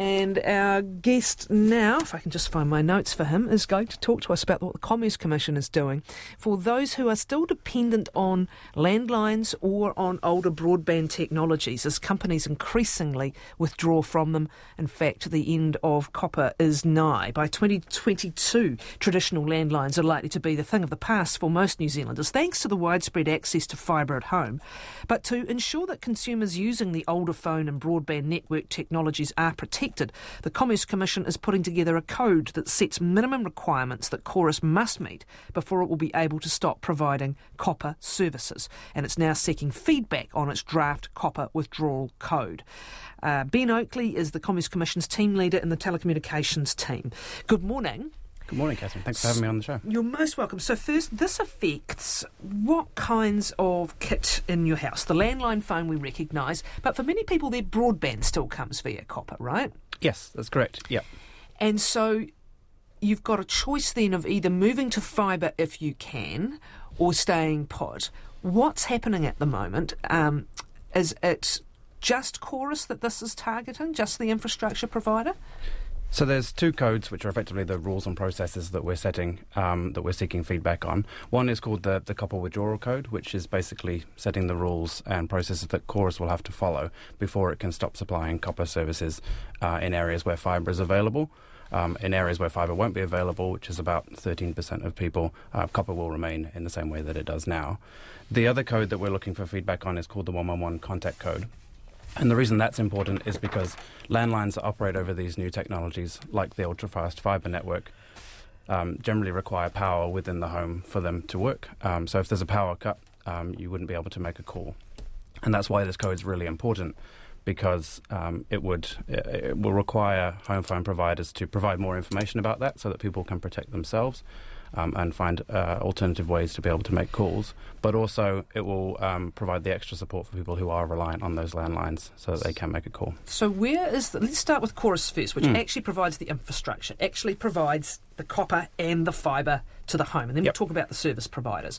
And our guest now, if I can just find my notes for him, is going to talk to us about what the Commerce Commission is doing for those who are still dependent on landlines or on older broadband technologies as companies increasingly withdraw from them. In fact, the end of copper is nigh. By 2022, traditional landlines are likely to be the thing of the past for most New Zealanders, thanks to the widespread access to fibre at home. But to ensure that consumers using the older phone and broadband network technologies are protected, the Commerce Commission is putting together a code that sets minimum requirements that Chorus must meet before it will be able to stop providing copper services. And it's now seeking feedback on its draft copper withdrawal code. Ben Oakley is the Commerce Commission's team leader in the telecommunications team. Good morning. Good morning, Catherine. Thanks for having me on the show. You're most welcome. So first, this affects what kinds of kit in your house? The landline phone we recognise, but for many people their broadband still comes via copper, right? Yes, that's correct. Yep. And so you've got a choice then of either moving to fibre if you can or staying put. What's happening at the moment? Is it just Chorus that this is targeting, just the infrastructure provider? So there's two codes which are effectively the rules and processes that we're setting, that we're seeking feedback on. One is called the copper withdrawal code, which is basically setting the rules and processes that Chorus will have to follow before it can stop supplying copper services in areas where fibre is available. In areas where fibre won't be available, which is about 13% of people, copper will remain in the same way that it does now. The other code that we're looking for feedback on is called the 111 contact code. And the reason that's important is because landlines that operate over these new technologies, like the ultra-fast fibre network, generally require power within the home for them to work. So if there's a power cut, you wouldn't be able to make a call. And that's why this code is really important, because it will require home phone providers to provide more information about that so that people can protect themselves and find alternative ways to be able to make calls. But also it will provide the extra support for people who are reliant on those landlines so that they can make a call. So let's start with Chorus first, which actually provides the infrastructure, actually provides the copper and the fibre to the home. And then we'll talk about the service providers.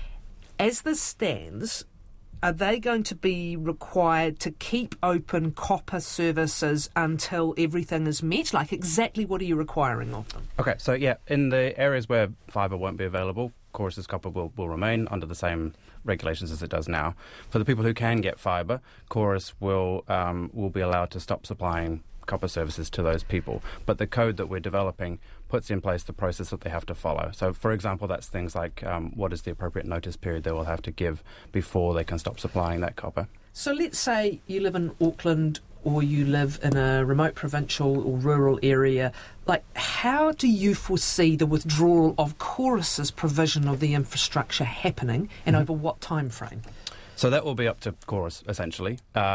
As this stands, are they going to be required to keep open copper services until everything is met? Like, exactly what are you requiring of them? Okay, so in the areas where fibre won't be available, Chorus's copper will remain under the same regulations as it does now. For the people who can get fibre, Chorus will be allowed to stop supplying copper services to those people. But the code that we're developing puts in place the process that they have to follow. So, for example, that's things like what is the appropriate notice period they will have to give before they can stop supplying that copper. So let's say you live in Auckland or you live in a remote provincial or rural area. Like, how do you foresee the withdrawal of Chorus's provision of the infrastructure happening and over what time frame? So that will be up to Chorus, essentially.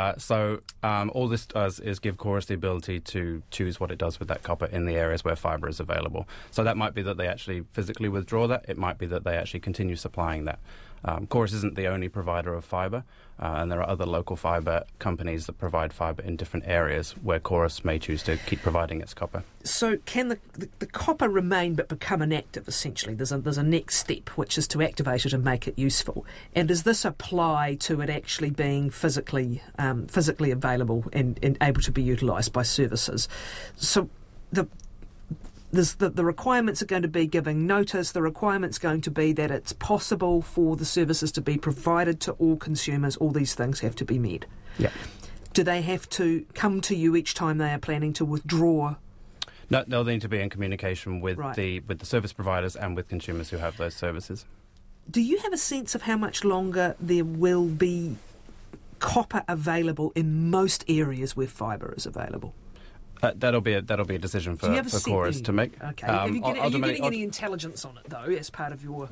All this does is give Chorus the ability to choose what it does with that copper in the areas where fibre is available. So that might be that they actually physically withdraw that. It might be that they actually continue supplying that. Chorus isn't the only provider of fibre, and there are other local fibre companies that provide fibre in different areas where Chorus may choose to keep providing its copper. So can the copper remain but become inactive, essentially? There's a next step, which is to activate it and make it useful. And does this apply to it actually being physically available and able to be utilised by services? So the requirements are going to be giving notice. The requirement's going to be that it's possible for the services to be provided to all consumers. All these things have to be met. Yeah. Do they have to come to you each time they are planning to withdraw? No, they'll need to be in communication with the service providers and with consumers who have those services. Do you have a sense of how much longer there will be copper available in most areas where fibre is available? That'll be a decision for Chorus to make. Okay. Are you getting any intelligence on it though, as part of your?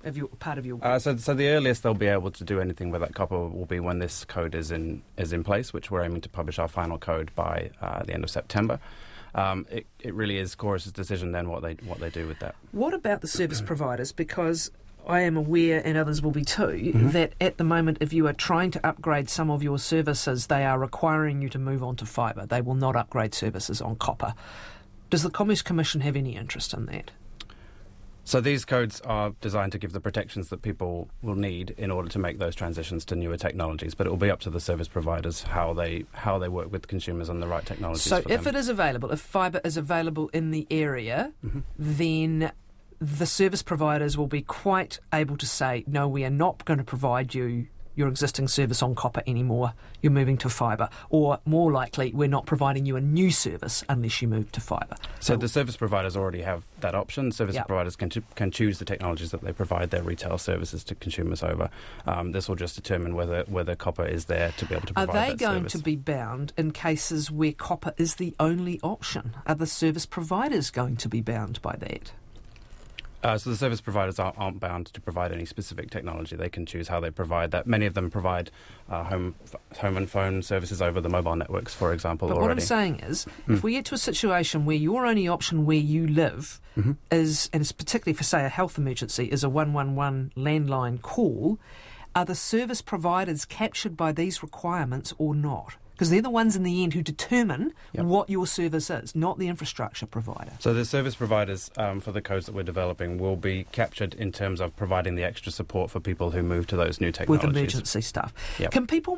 So the earliest they'll be able to do anything with that copper will be when this code is in place, which we're aiming to publish our final code by the end of September. It really is Chorus's decision then what they do with that. What about the service providers? Because I am aware, and others will be too, that at the moment, if you are trying to upgrade some of your services, they are requiring you to move on to fibre. They will not upgrade services on copper. Does the Commerce Commission have any interest in that? So these codes are designed to give the protections that people will need in order to make those transitions to newer technologies, but it will be up to the service providers how they work with consumers on the right technologies. So for if them. it is available, if fibre is available in the area, then the service providers will be quite able to say, no, we are not going to provide you your existing service on copper anymore, you're moving to fibre. Or more likely, we're not providing you a new service unless you move to fibre. So the service providers already have that option. Service providers can choose the technologies that they provide their retail services to consumers over. This will just determine whether copper is there to be able to provide that service. Are they going to be bound in cases where copper is the only option? Are the service providers going to be bound by that? So the service providers aren't bound to provide any specific technology. They can choose how they provide that. Many of them provide home and phone services over the mobile networks, for example, already. What I'm saying is, if we get to a situation where your only option where you live is, and it's particularly for, say, a health emergency, is a 111 landline call, are the service providers captured by these requirements or not? Because they're the ones in the end who determine what your service is, not the infrastructure provider. So the service providers for the codes that we're developing will be captured in terms of providing the extra support for people who move to those new technologies. With emergency stuff. Yep. Can people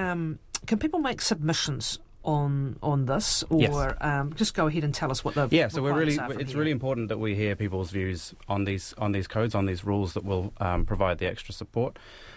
make submissions on this, or just go ahead and tell us what the so it's really important that we hear people's views on these codes, on these rules that will provide the extra support.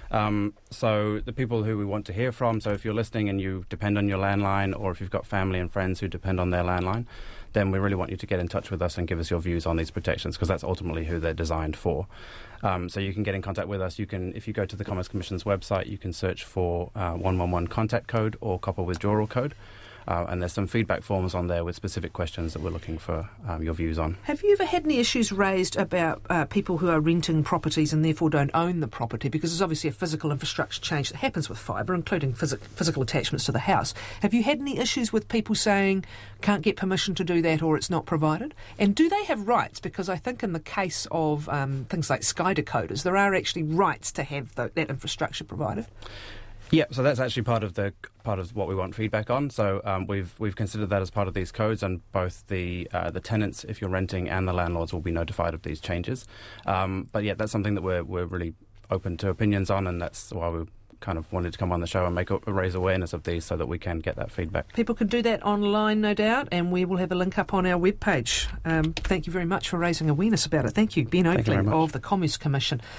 So the people who we want to hear from, so if you're listening and you depend on your landline, or if you've got family and friends who depend on their landline, then we really want you to get in touch with us and give us your views on these protections, because that's ultimately who they're designed for. So you can get in contact with us. You can, if you go to the Commerce Commission's website, you can search for 111 contact code or copper withdrawal code. And there's some feedback forms on there with specific questions that we're looking for your views on. Have you ever had any issues raised about people who are renting properties and therefore don't own the property? Because there's obviously a physical infrastructure change that happens with fibre, including physical attachments to the house. Have you had any issues with people saying can't get permission to do that or it's not provided? And do they have rights? Because I think in the case of things like Sky decoders, there are actually rights to have that infrastructure provided. Yeah, so that's actually part of what we want feedback on. So we've considered that as part of these codes, and both the tenants, if you're renting, and the landlords will be notified of these changes. But yeah, that's something that we're really open to opinions on, and that's why we kind of wanted to come on the show and raise awareness of these so that we can get that feedback. People can do that online, no doubt, and we will have a link up on our webpage. Thank you very much for raising awareness about it. Thank you, Ben Oakley of the Commerce Commission.